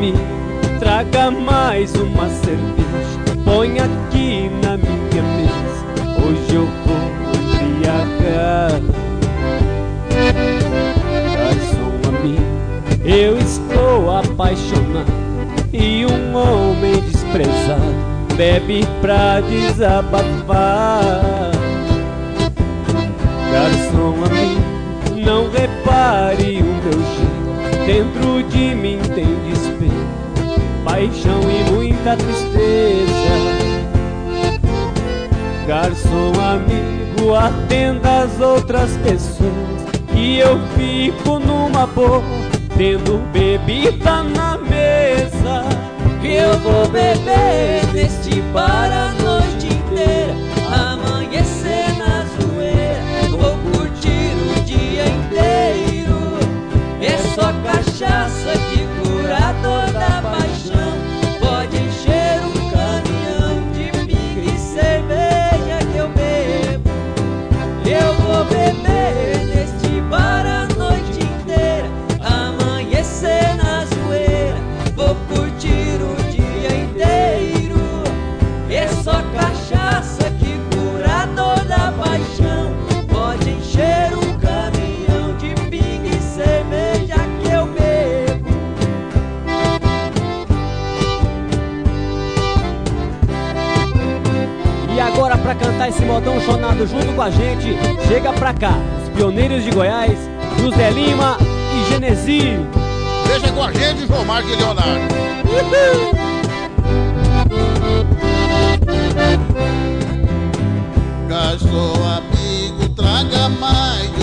amigo, traga mais uma cerveja, põe aqui na minha mesa, hoje eu vou embriagar. Garçom amigo, eu estou apaixonado e um homem desprezado bebe pra desabafar. Garçom amigo, não repare o meu jeito, dentro de mim tem despeito, paixão e muita tristeza. Garçom amigo, atenda as outras pessoas, e eu fico numa boa, tendo bebida na mesa. Eu vou beber neste bar a noite inteira, amanhecer na zoeira, vou curtir o dia inteiro. É só cachaça que cura toda paixão, pode encher um caminhão de pinga e cerveja que eu bebo. Eu vou beber neste bar a noite inteira, amanhecer na zoeira, vou curtir o dia inteiro. É só cachaça que cura toda paixão, pode encher um caminhão de pinga e cerveja que eu bebo. E agora, pra cantar esse modão chonado junto com a gente, chega pra cá, os pioneiros de Goiás, José Lima e Genesio. Deixa com a gente, João Marcos e Leonardo. Garçom amigo, traga mais